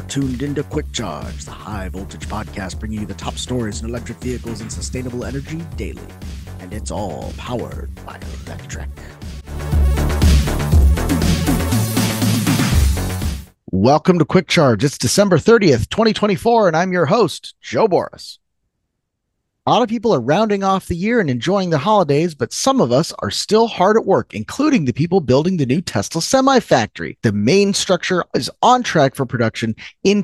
tuned into Quick Charge, the high voltage podcast bringing you the top stories in electric vehicles and sustainable energy daily. And it's all powered by electric. Welcome to Quick Charge. It's December 30th, 2024, and I'm your host, Joe Boris. A lot of people are rounding off the year and enjoying the holidays, but some of us are still hard at work, including the people building the new Tesla Semi factory. The main structure is on track for production in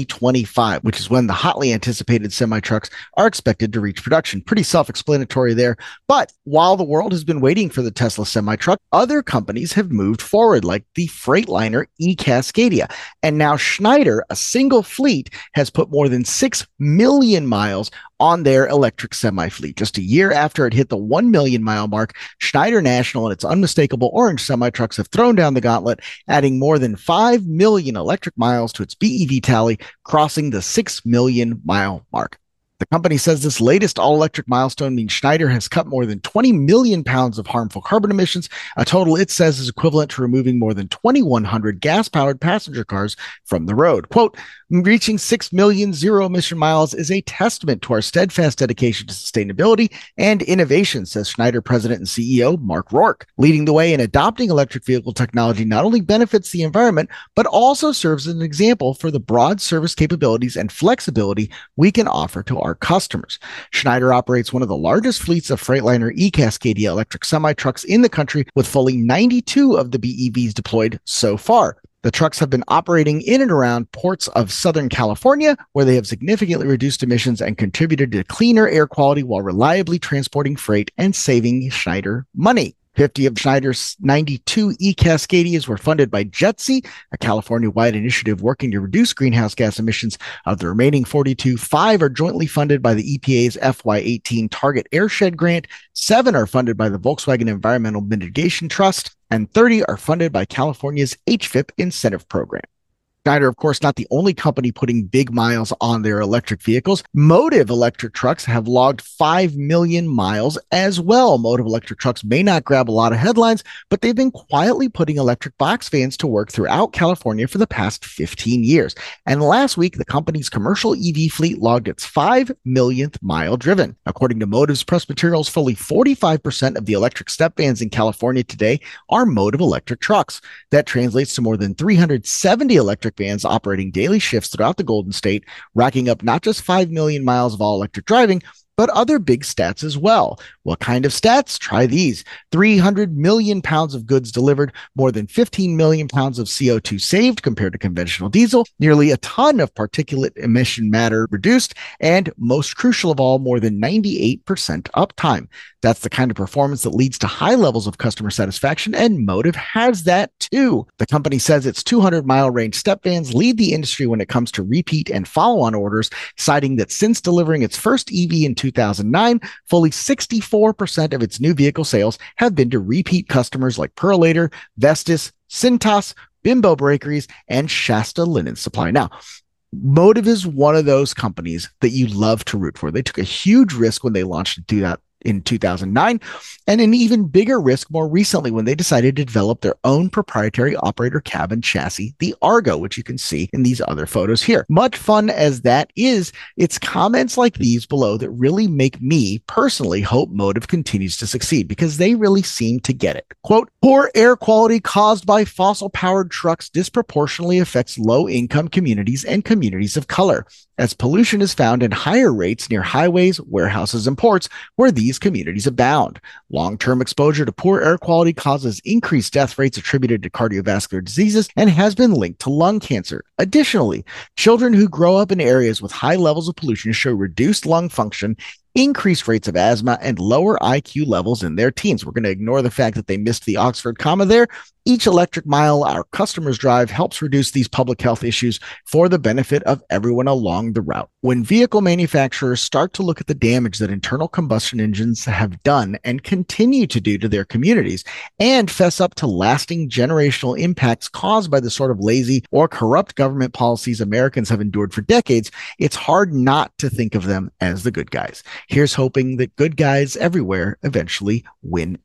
2025, which is when the hotly anticipated semi trucks are expected to reach production. Pretty self-explanatory there. But while the world has been waiting for the Tesla Semi truck, other companies have moved forward, like the Freightliner eCascadia. And now Schneider, a single fleet, has put more than 6 million miles on their electric semi fleet. Just a year after it hit the 1 million mile mark, Schneider National and its unmistakable orange semi trucks have thrown down the gauntlet, adding more than 5 million electric miles to its BEV tally, crossing the 6 million mile mark. The company says this latest all-electric milestone means Schneider has cut more than 20 million pounds of harmful carbon emissions, a total it says is equivalent to removing more than 2,100 gas-powered passenger cars from the road. Quote, reaching 6 million zero-emission miles is a testament to our steadfast dedication to sustainability and innovation, says Schneider President and CEO Mark Rourke. Leading the way in adopting electric vehicle technology not only benefits the environment, but also serves as an example for the broad service capabilities and flexibility we can offer to our customers. Schneider operates one of the largest fleets of Freightliner eCascadia electric semi-trucks in the country, with fully 92 of the BEVs deployed so far. The trucks have been operating in and around ports of Southern California, where they have significantly reduced emissions and contributed to cleaner air quality while reliably transporting freight and saving Schneider money. 50 of Schneider's 92 eCascadias were funded by JETSI, a California-wide initiative working to reduce greenhouse gas emissions. Of the remaining 42, 5 are jointly funded by the EPA's FY18 Target Airshed grant, 7 are funded by the Volkswagen Environmental Mitigation Trust, and 30 are funded by California's HVIP incentive program. Schneider, of course, not the only company putting big miles on their electric vehicles. Motive electric trucks have logged 5 million miles as well. Motive electric trucks may not grab a lot of headlines, but they've been quietly putting electric box fans to work throughout California for the past 15 years. And last week, the company's commercial EV fleet logged its 5 millionth mile driven. According to Motive's press materials, fully 45% of the electric step vans in California today are Motive electric trucks. That translates to more than 370 electric vans operating daily shifts throughout the Golden State, racking up not just 5 million miles of all-electric driving, but other big stats as well. What kind of stats? Try these. 300 million pounds of goods delivered, more than 15 million pounds of CO2 saved compared to conventional diesel, nearly a ton of particulate emission matter reduced, and most crucial of all, more than 98% uptime. That's the kind of performance that leads to high levels of customer satisfaction, and Motive has that too. The company says its 200-mile range step vans lead the industry when it comes to repeat and follow-on orders, citing that since delivering its first EV in 2009, fully 64% of its new vehicle sales have been to repeat customers like Purolator, Vestas, Cintas, Bimbo Bakeries, and Shasta Linen Supply. Now, Motive is one of those companies that you love to root for. They took a huge risk when they launched in 2009, and an even bigger risk more recently when they decided to develop their own proprietary operator cabin chassis, the Argo, which you can see in these other photos here. Much fun as that is, it's comments like these below that really make me personally hope Motive continues to succeed, because they really seem to get it. Quote, poor air quality caused by fossil-powered trucks disproportionately affects low-income communities and communities of color, as pollution is found in higher rates near highways, warehouses, and ports where these communities abound. Long-term exposure to poor air quality causes increased death rates attributed to cardiovascular diseases and has been linked to lung cancer. Additionally, children who grow up in areas with high levels of pollution show reduced lung function, increased rates of asthma, and lower IQ levels in their teens. We're going to ignore the fact that they missed the Oxford comma there. Each electric mile our customers drive helps reduce these public health issues for the benefit of everyone along the route. When vehicle manufacturers start to look at the damage that internal combustion engines have done and continue to do to their communities, and fess up to lasting generational impacts caused by the sort of lazy or corrupt government policies Americans have endured for decades, it's hard not to think of them as the good guys. Here's hoping that good guys everywhere eventually win out.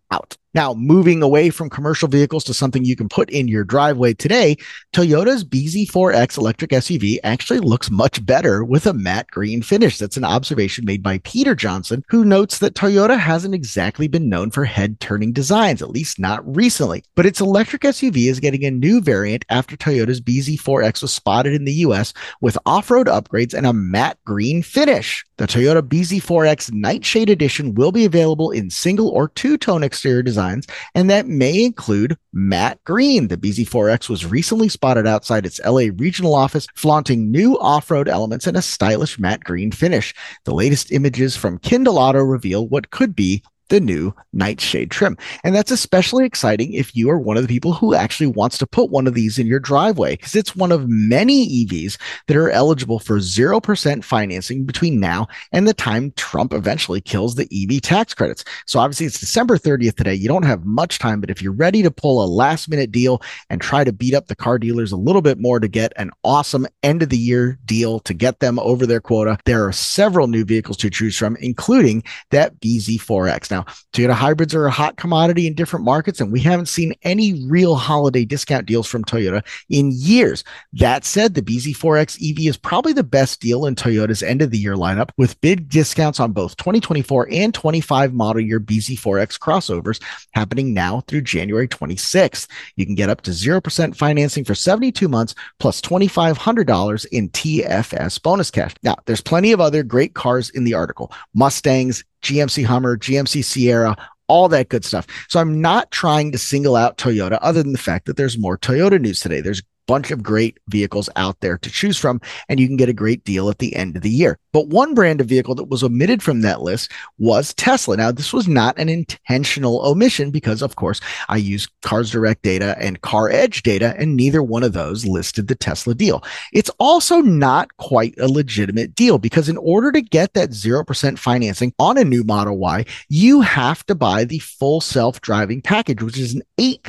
Now, moving away from commercial vehicles to something you can put in your driveway today, Toyota's BZ4X electric SUV actually looks much better with a matte green finish. That's an observation made by Peter Johnson, who notes that Toyota hasn't exactly been known for head-turning designs, at least not recently. But its electric SUV is getting a new variant after Toyota's BZ4X was spotted in the US with off-road upgrades and a matte green finish. The Toyota BZ4X Nightshade Edition will be available in single or two-tone exterior designs, and that may include matte green. The BZ4X was recently spotted outside its LA regional office, flaunting new off-road elements and a stylish matte green finish. The latest images from Kindle Auto reveal what could be the new Nightshade trim. And that's especially exciting if you are one of the people who actually wants to put one of these in your driveway, because it's one of many EVs that are eligible for 0% financing between now and the time Trump eventually kills the EV tax credits. So obviously it's December 30th today. You don't have much time, but if you're ready to pull a last minute deal and try to beat up the car dealers a little bit more to get an awesome end of the year deal to get them over their quota, there are several new vehicles to choose from, including that BZ4X. Now, Toyota hybrids are a hot commodity in different markets, and we haven't seen any real holiday discount deals from Toyota in years. That said, the BZ4X EV is probably the best deal in Toyota's end of the year lineup, with big discounts on both 2024 and 25 model year BZ4X crossovers happening now through January 26th. You can get up to 0% financing for 72 months plus $2,500 in TFS bonus cash. Now, there's plenty of other great cars in the article: Mustangs, GMC Hummer, GMC Sierra, all that good stuff. So I'm not trying to single out Toyota other than the fact that there's more Toyota news today. There's a bunch of great vehicles out there to choose from, and you can get a great deal at the end of the year. But one brand of vehicle that was omitted from that list was Tesla. Now, this was not an intentional omission because, of course, I use Cars Direct data and Car Edge data, and neither one of those listed the Tesla deal. It's also not quite a legitimate deal because in order to get that 0% financing on a new Model Y, you have to buy the full self-driving package, which is an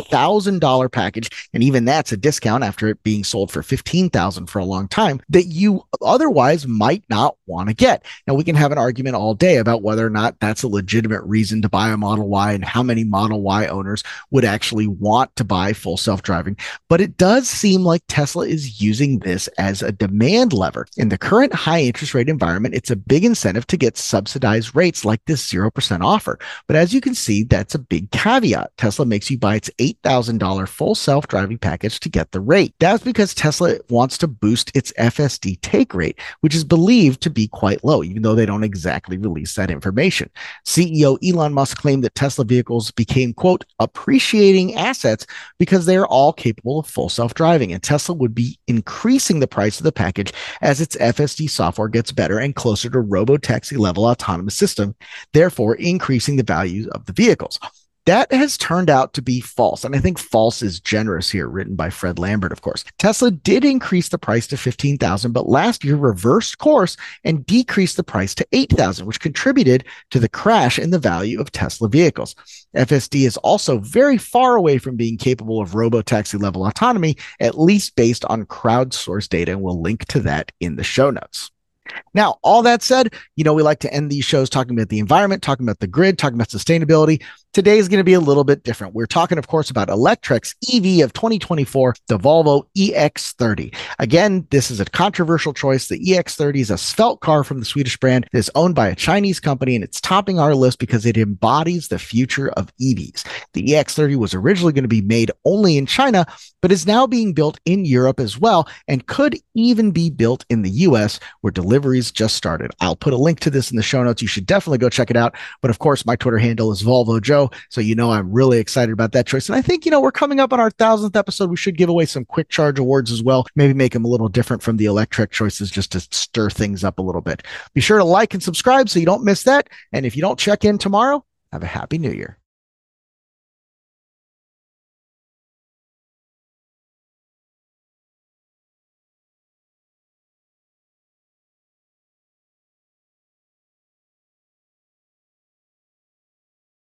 $8,000 package. And even that's a discount after it being sold for $15,000 for a long time that you otherwise might not want to get. Now, we can have an argument all day about whether or not that's a legitimate reason to buy a Model Y and how many Model Y owners would actually want to buy full self-driving. But it does seem like Tesla is using this as a demand lever. In the current high interest rate environment, it's a big incentive to get subsidized rates like this 0% offer. But as you can see, that's a big caveat. Tesla makes you buy its $8,000 full self-driving package to get the rate. That's because Tesla wants to boost its FSD take rate, which is believed to be quite low, even though they don't exactly release that information. CEO Elon Musk claimed that Tesla vehicles became, quote, appreciating assets because they are all capable of full self-driving, and Tesla would be increasing the price of the package as its FSD software gets better and closer to robo-taxi level autonomous system, therefore increasing the value of the vehicles. That has turned out to be false. And I think false is generous here, written by Fred Lambert, of course. Tesla did increase the price to $15,000, but last year reversed course and decreased the price to $8,000, which contributed to the crash in the value of Tesla vehicles. FSD is also very far away from being capable of robo-taxi level autonomy, at least based on crowdsourced data, and we'll link to that in the show notes. Now, all that said, we like to end these shows talking about the environment, talking about the grid, talking about sustainability. Today is going to be a little bit different. We're talking, of course, about Electrek's EV of 2024, the Volvo EX30. Again, this is a controversial choice. The EX30 is a svelte car from the Swedish brand that is owned by a Chinese company, and it's topping our list because it embodies the future of EVs. The EX30 was originally going to be made only in China, but is now being built in Europe as well, and could even be built in the US, where deliveries just started. I'll put a link to this in the show notes. You should definitely go check it out. But of course, my Twitter handle is Volvo Joe. So, I'm really excited about that choice. And I think, we're coming up on our 1,000th episode. We should give away some quick charge awards as well. Maybe make them a little different from the Electrek choices just to stir things up a little bit. Be sure to like and subscribe so you don't miss that. And if you don't check in tomorrow, have a happy new year.